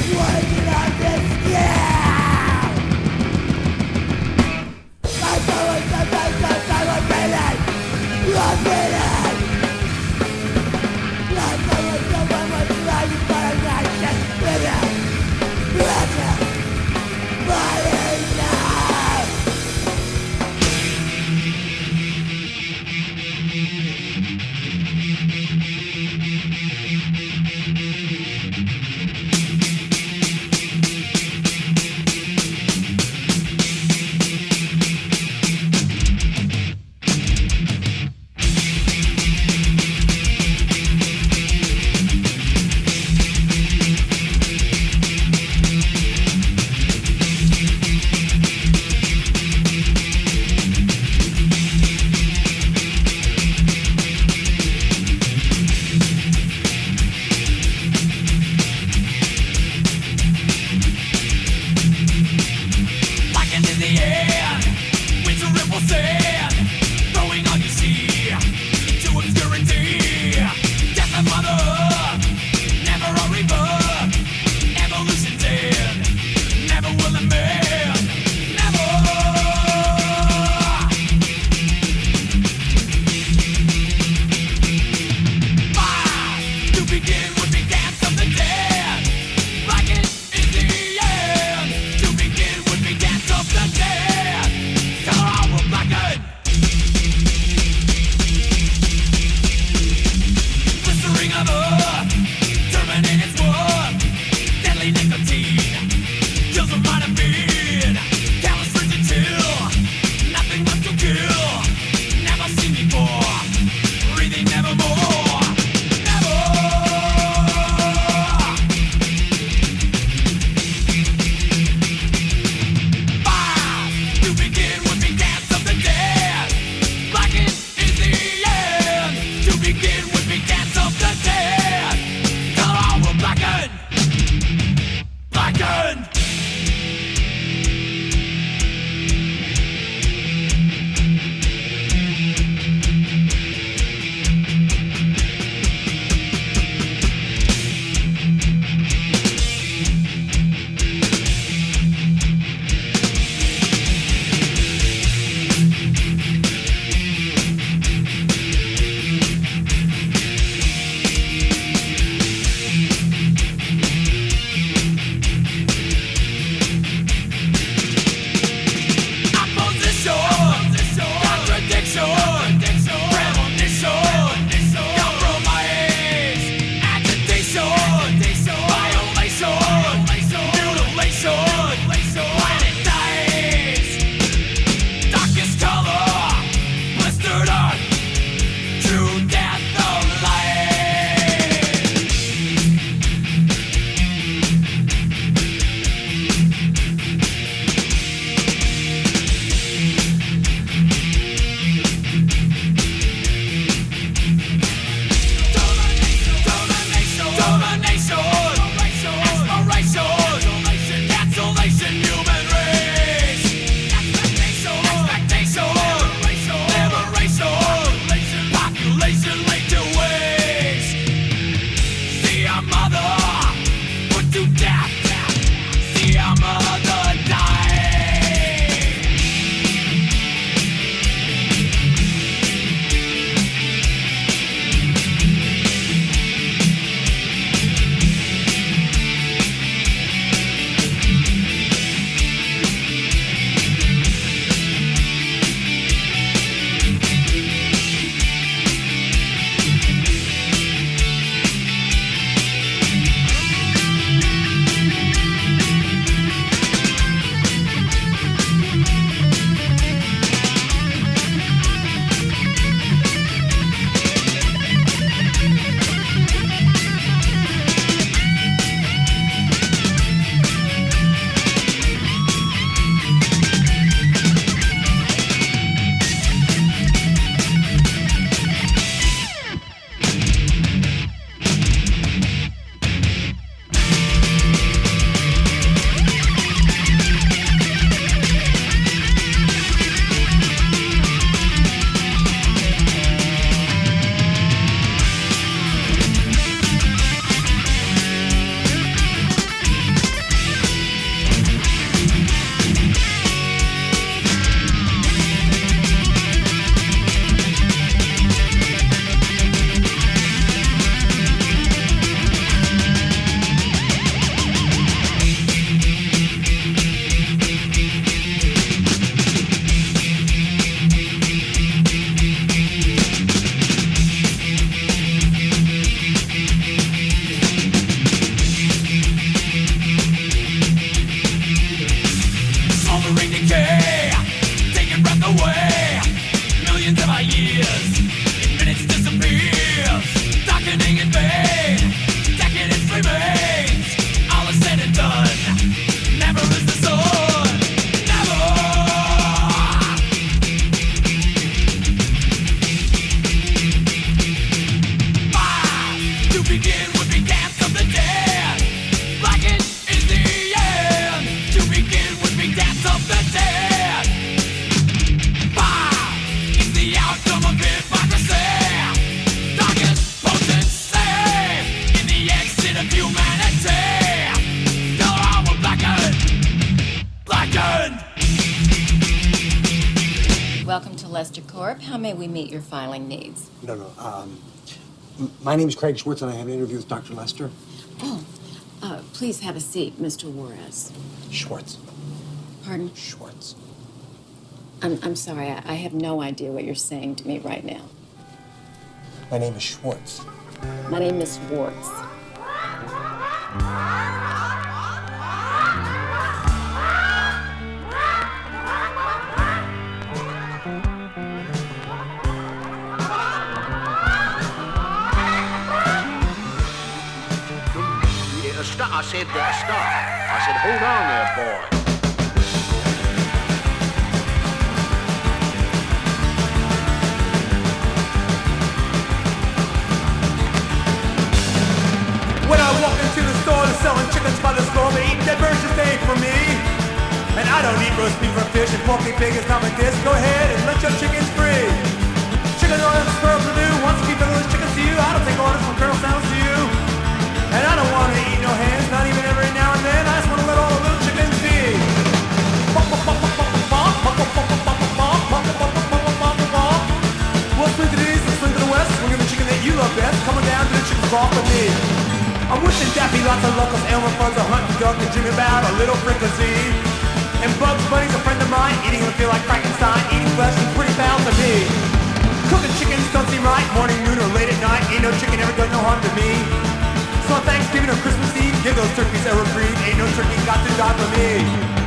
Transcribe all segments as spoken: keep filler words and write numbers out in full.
Working on this skill. I feel like sometimes I'm a feeling. I'm feeling. I feel like someone was trying but I'm not just feeling. Pressure. Fire now. humanity. Your arm will blacken, blackened. Welcome to Lester Corp. How may we meet your filing needs? No, no. Um, m- my name is Craig Schwartz, and I have an interview with Doctor Lester. Oh, uh, please have a seat, Mister Juarez. Schwartz. Pardon? Schwartz. I'm, I'm sorry, I, I have no idea what you're saying to me right now. My name is Schwartz. My name is Schwartz. Yeah, stop. I said, uh, stop. I said, hold on there, boy. When I walk into the store, they're selling chickens by the store. They eat dead birds just ain't for me. And I don't eat roast beef or fish, and pork and pig is not my dish. Go ahead and let your chickens free. Chicken orders for Purdue wants to keep those chickens to you. I don't take orders from Colonel Sanders to you. And I don't want to eat no hands, not even every now and then. I just want to let all the little chickens be. Well, swing to the east and swing to the west. Swing the chicken that you love best. Coming down to the chicken walk with me. I'm wishing Daffy lots of locals, Elmer Fudd's a hunting duck and dreaming about a little fricassee. And Bugs Bunny's a friend of mine, eating him feel like Frankenstein, eating flesh is pretty foul to me. Cooking chickens don't seem right, morning, noon, or late at night, ain't no chicken ever done no harm to me. So on Thanksgiving or Christmas Eve, give those turkeys a reprieve, ain't no turkey got to die for me.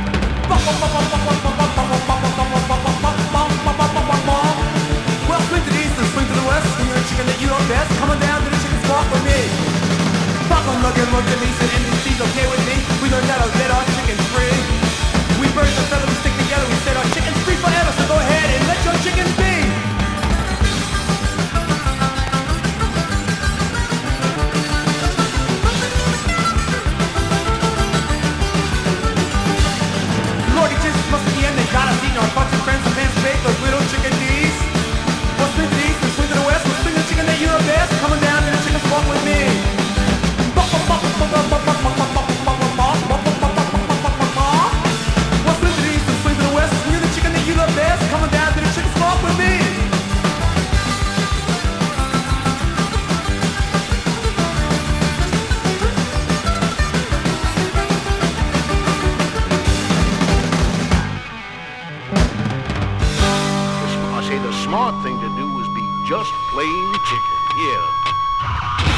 Well, swing to the east and swing to the west, swing the chicken that you love best, coming down to the chicken squawk with me. Fuckin' lookin', look at me, said N B C's okay with me. We learned how to let our chickens free. We birds and feathers, we stick together, we set our chickens free forever. So go ahead and let your chickens be. Lordy Jesus, must be the end, they got us eating our butts and friends and fans bake those little chicken D's. Well, swing to the east and swing to the west, we'll swing the chicken that you love best, coming down to the chicken squawk with me. Well, swing to the east and swing to the west, swing the chicken that you love best, coming down to the chicken squawk with me. I say the smart thing to do is be just plain chicken. Yeah.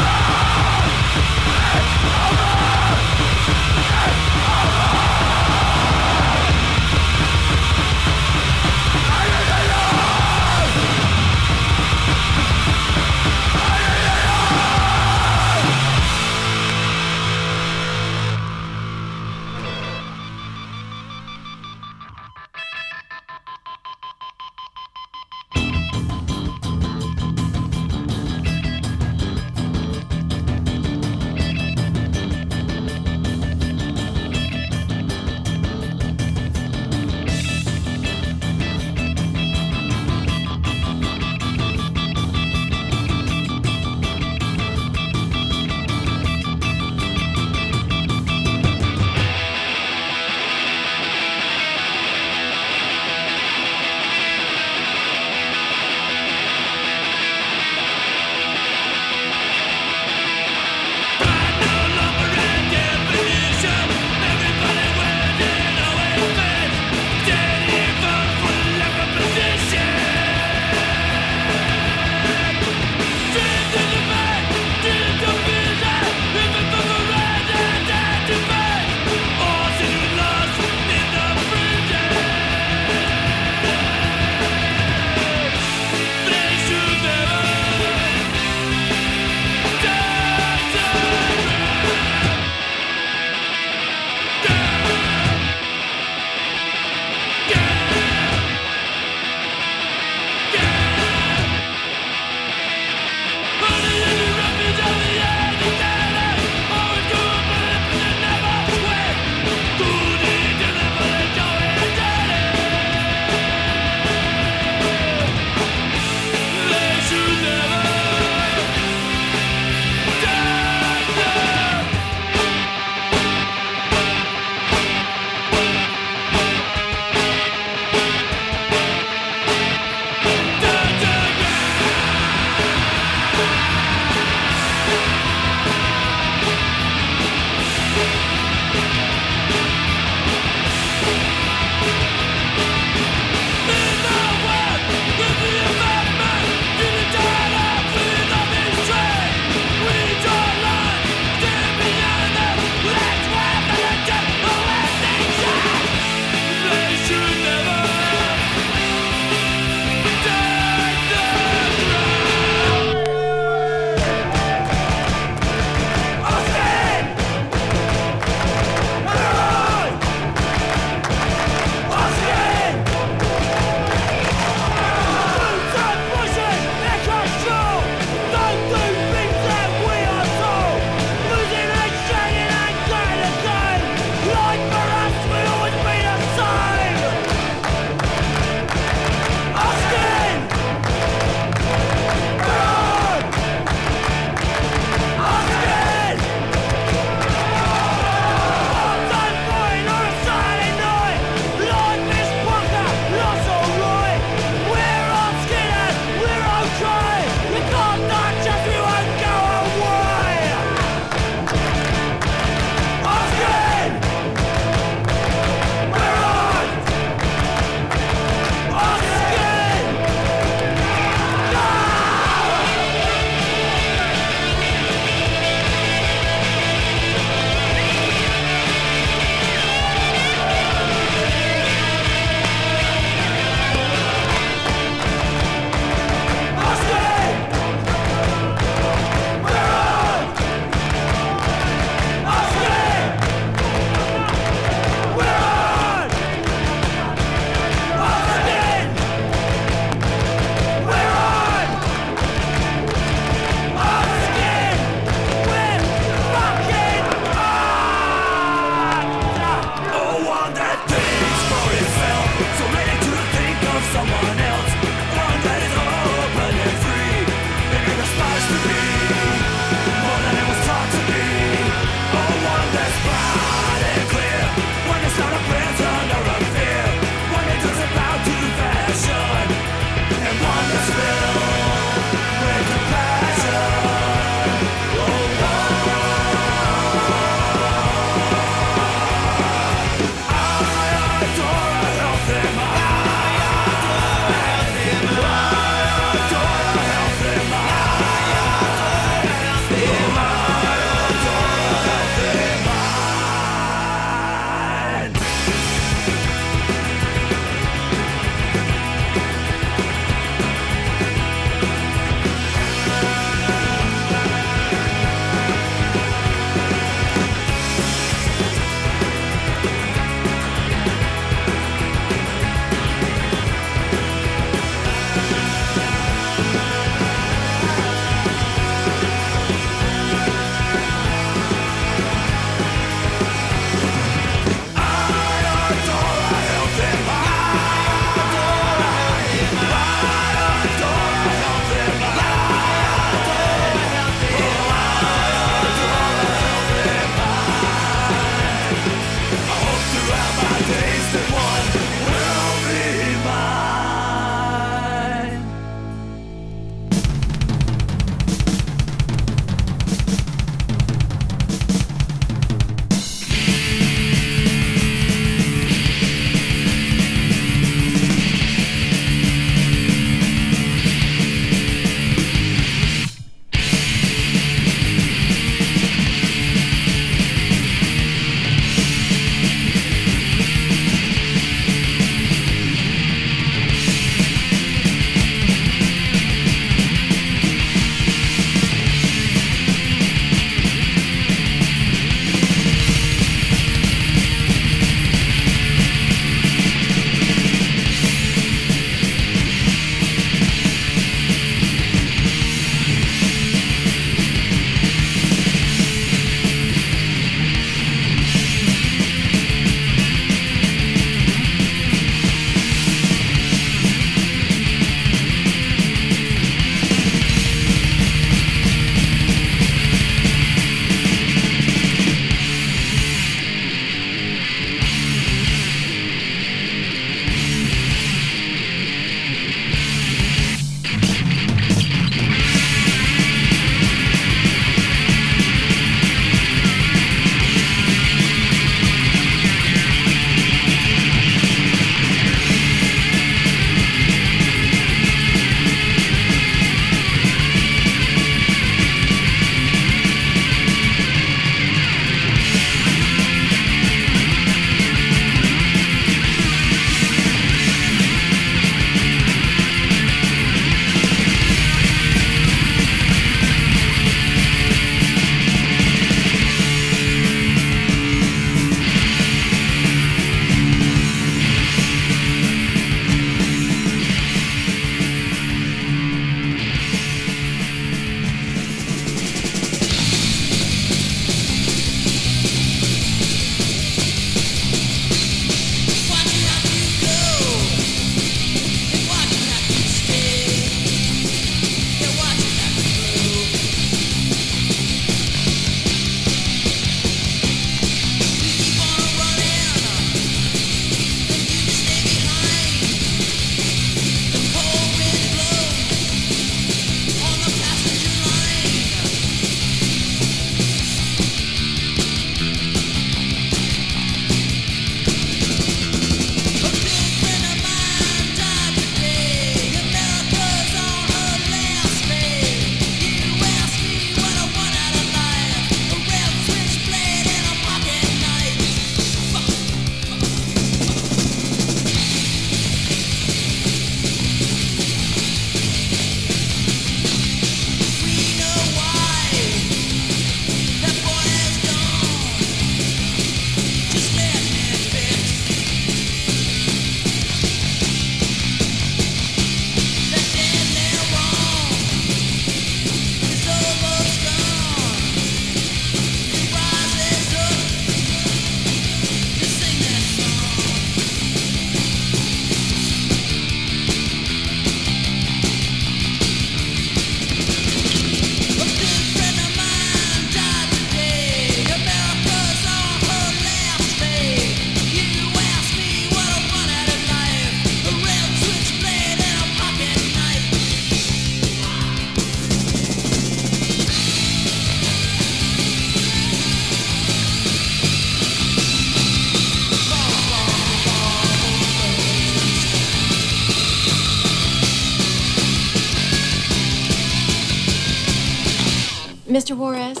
Mister Juarez?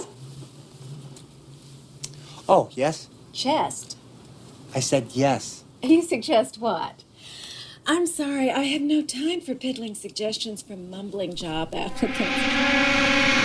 Oh, yes? Chest. I said yes. You suggest what? I'm sorry, I have no time for piddling suggestions from mumbling job applicants.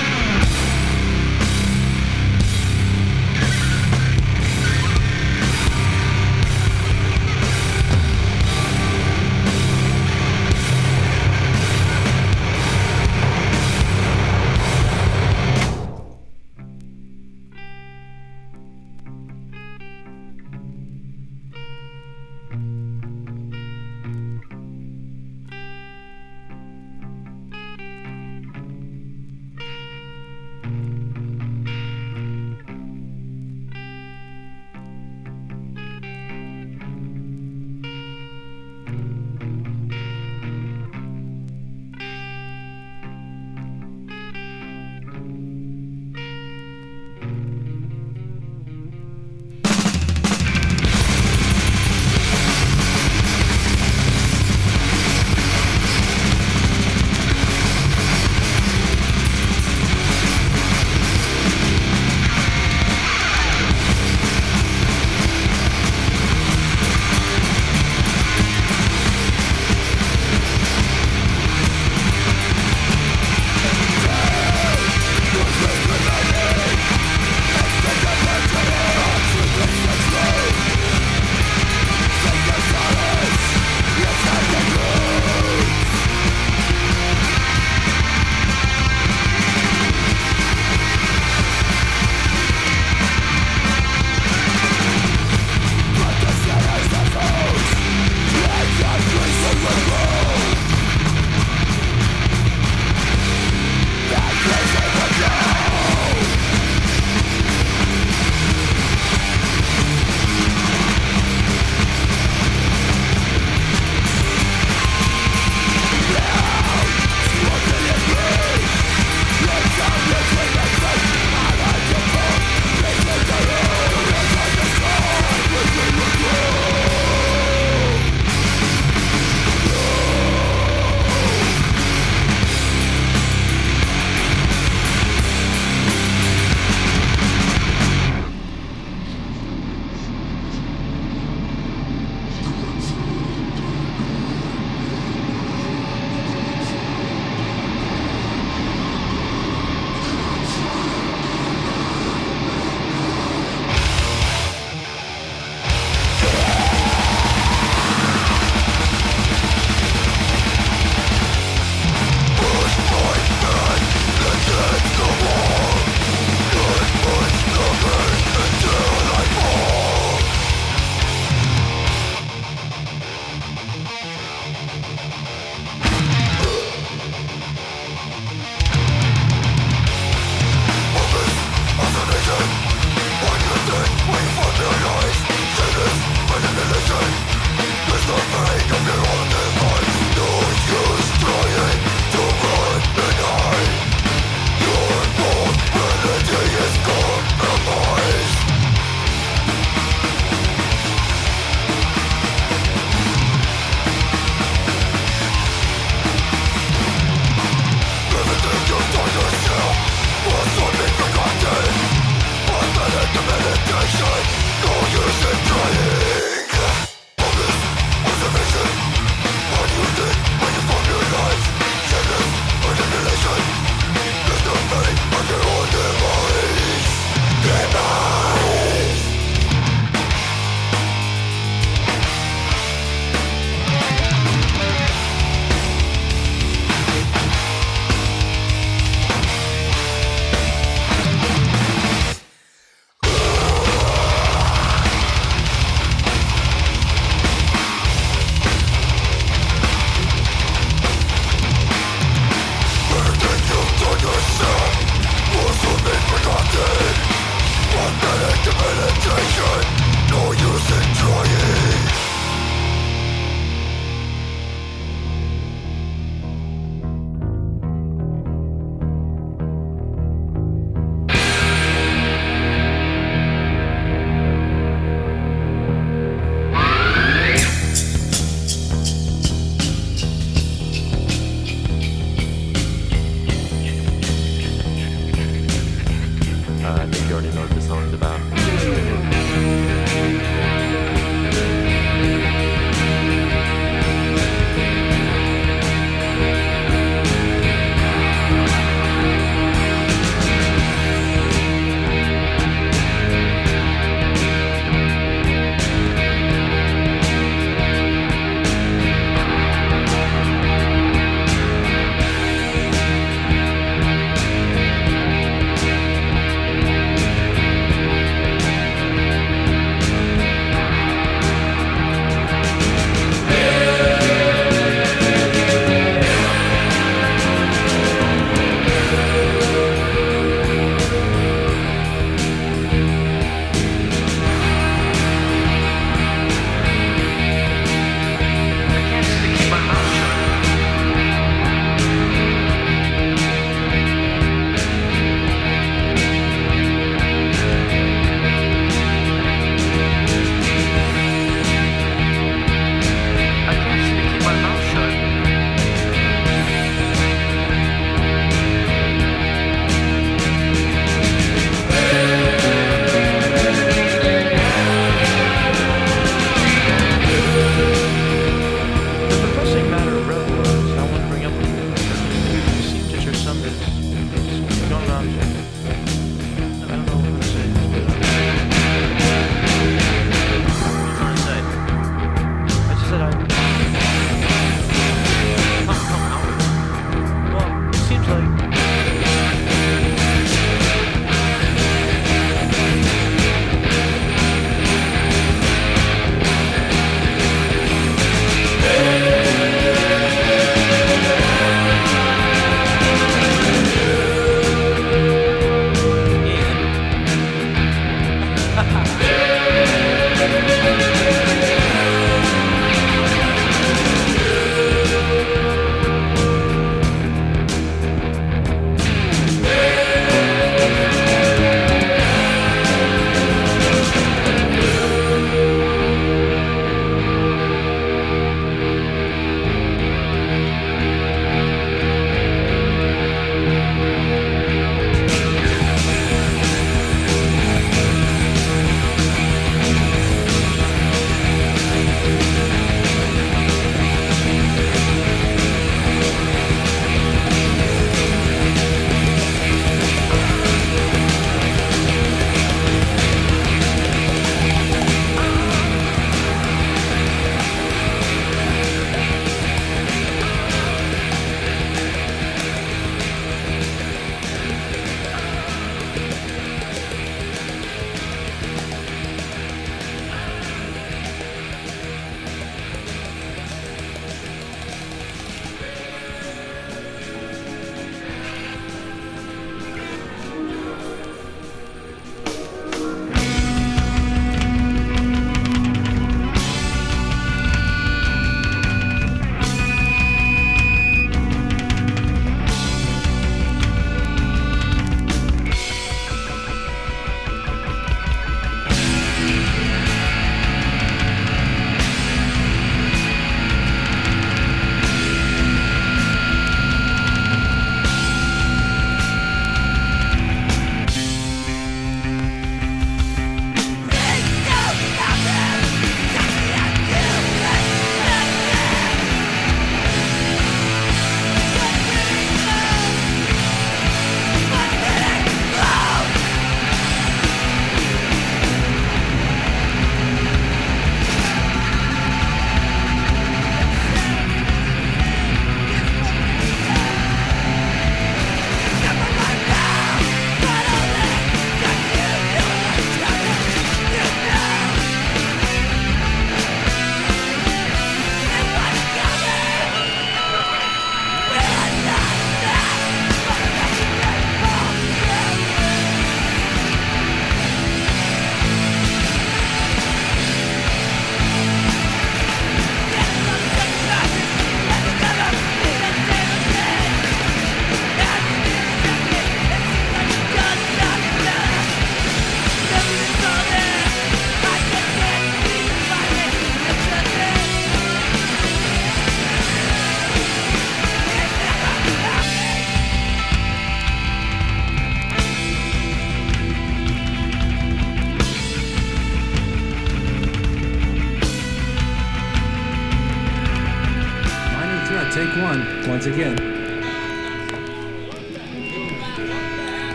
once again.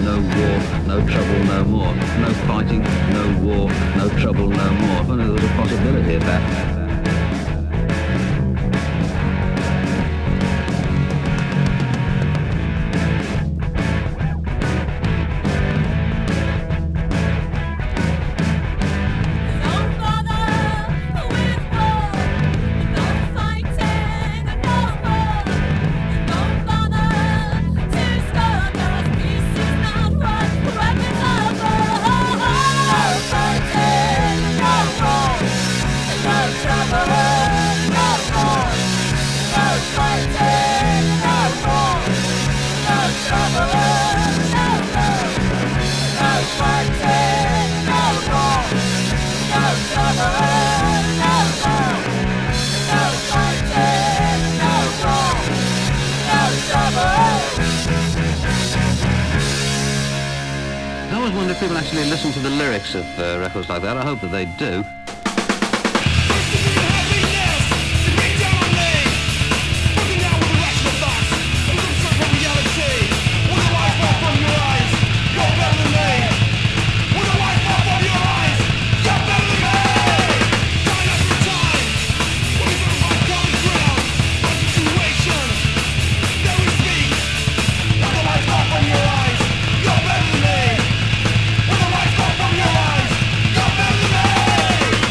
no war, no trouble, no more. No fighting, no war, no trouble, no more. If only there was a possibility of that. I always wonder if people actually listen to the lyrics of uh, records like that. I hope that they do. You're better than me.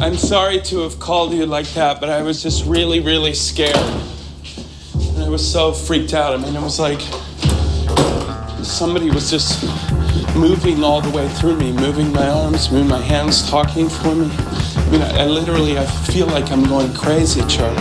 I'm sorry to have called you like that, but I was just really, really scared. And I was so freaked out. I mean, it was like somebody was just moving all the way through me, moving my arms, moving my hands, talking for me. I mean, I, I literally, I feel like I'm going crazy, Charlie.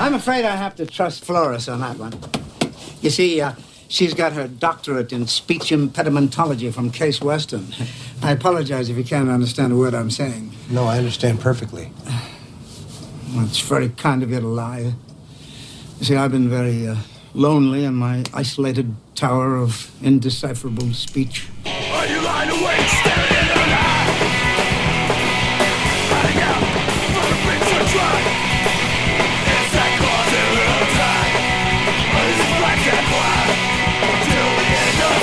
I'm afraid I have to trust Flores on that one. You see, uh, she's got her doctorate in speech impedimentology from Case Western. I apologize if you can't understand a word I'm saying. No, I understand perfectly. Well, it's very kind of you to lie. You see, I've been very uh, lonely in my isolated tower of indecipherable speech. Are you lying awake, staring in the night? Hiding out from the bricks are dry. It's that closet little time. But it's black and white till the end of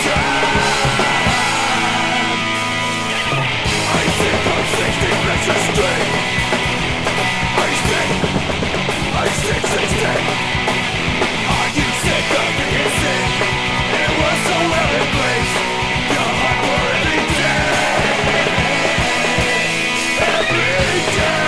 time. I think I'm sixty Fletcher Street. I think, I think sixty. Are you sick of being sick? It was so well in place. Your heart for every day. Every day.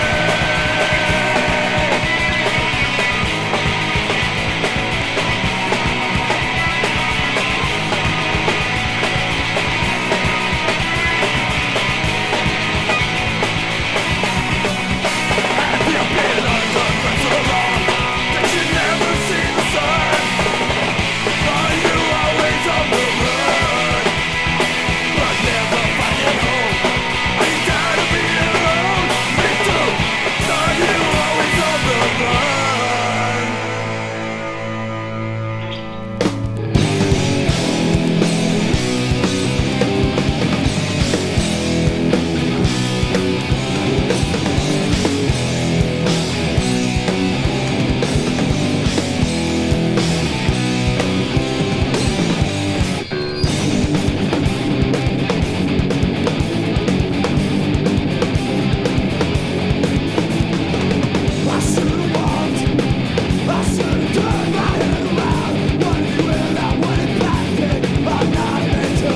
Have you been underground so long that you never see the sun? Are you always on the run, but never finding home? Are you tired of being alone? Me too. Are you always on the run? I should've walked. I should've turned my head around. Wondering when I went back in. I'm not meant to.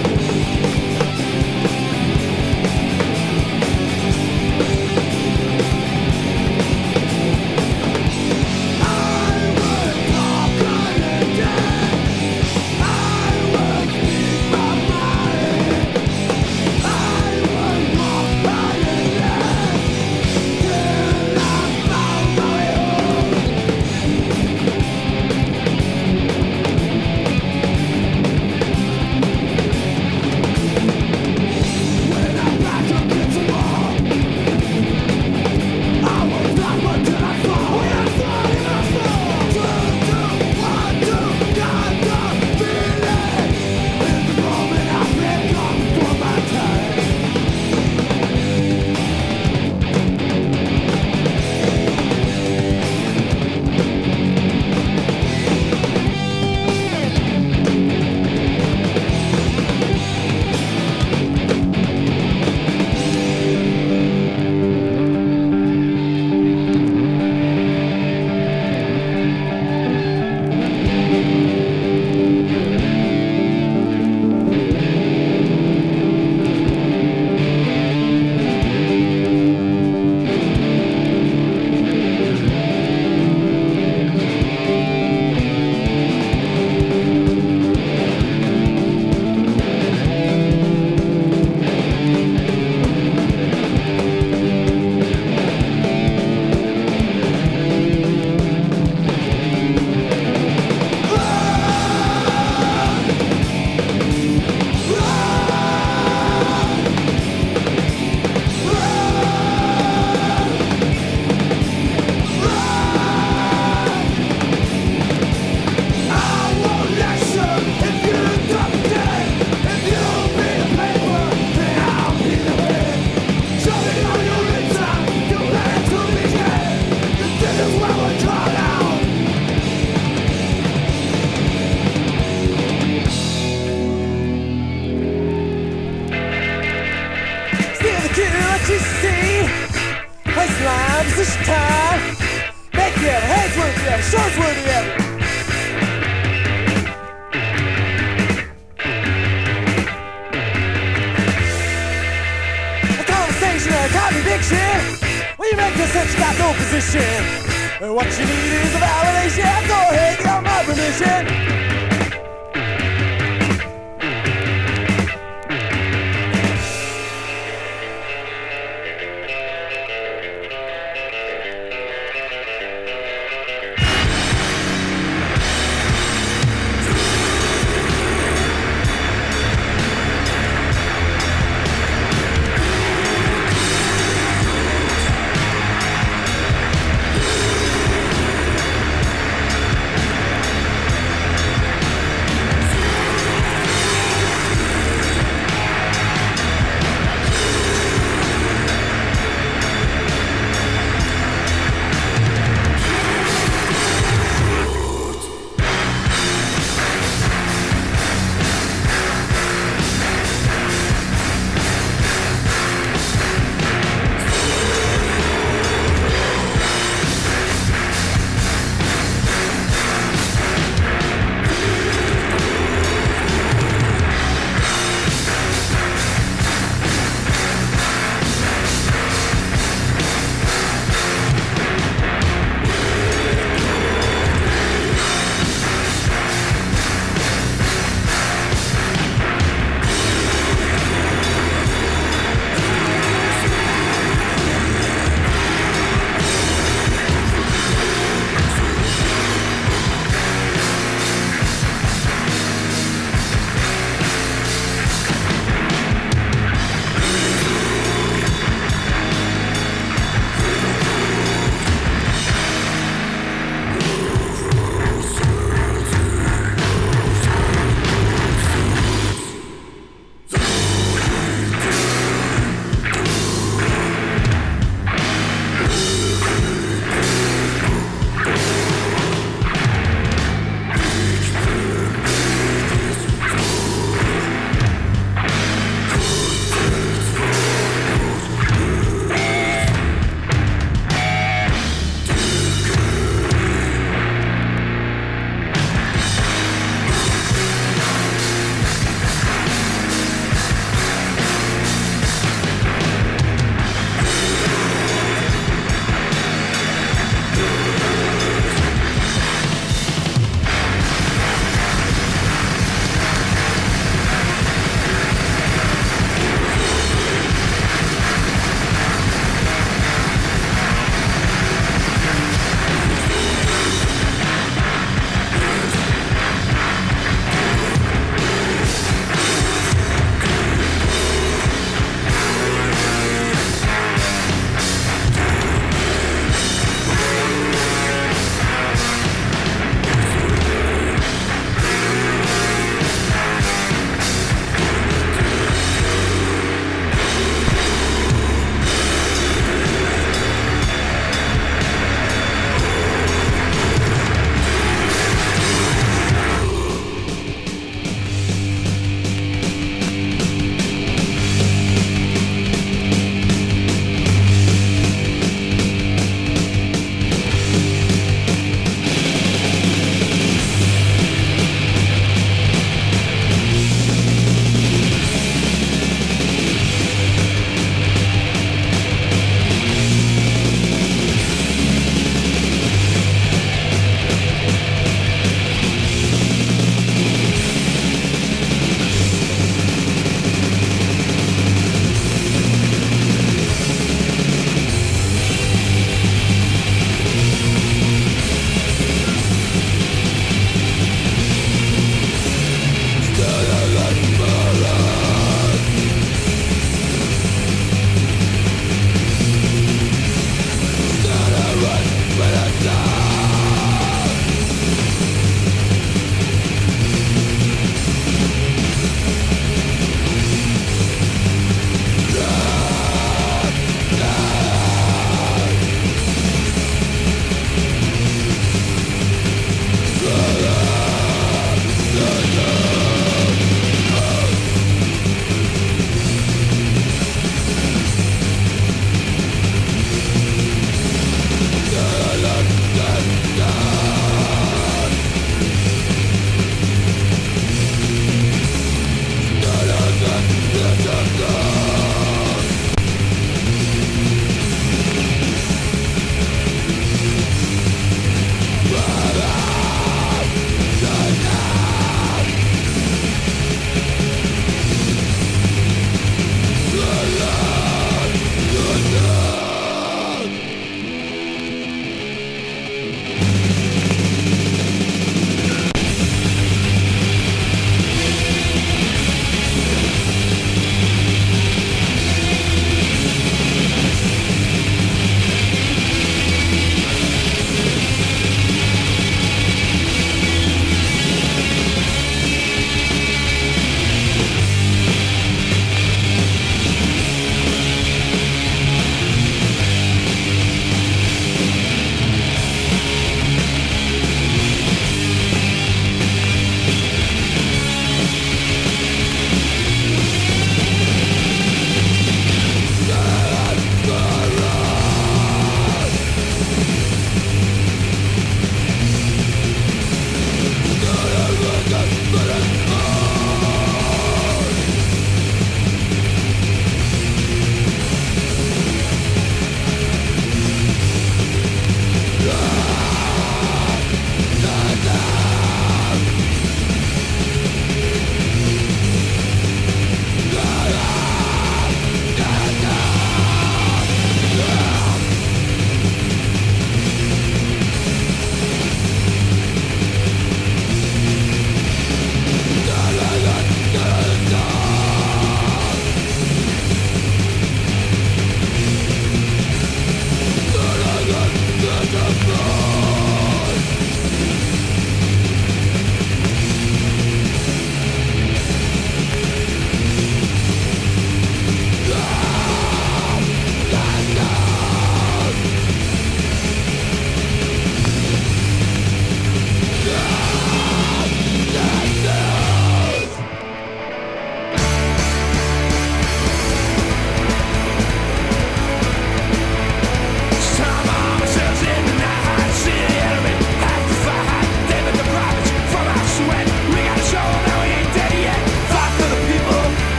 I would talk on and dead. I would speak my mind. I would walk by and dead till I found my home. When I backed up against the wall, I was not what did I fall. When I thought and I fall, two, two, one, two, got the feeling. In the moment I pick up for my time. Still the kid what you see. Waistline, position time. Back together, heads work together, shoulders work together. A conversation, a contradiction. When you make this sense, you got no position. And what you need is a validation. Go ahead, get my permission.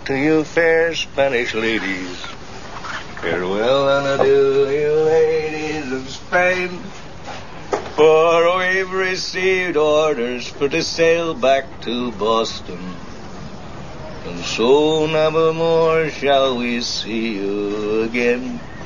to you fair Spanish ladies. Farewell and adieu, you ladies of Spain. For we've received orders for to sail back to Boston. And so never more shall we see you again.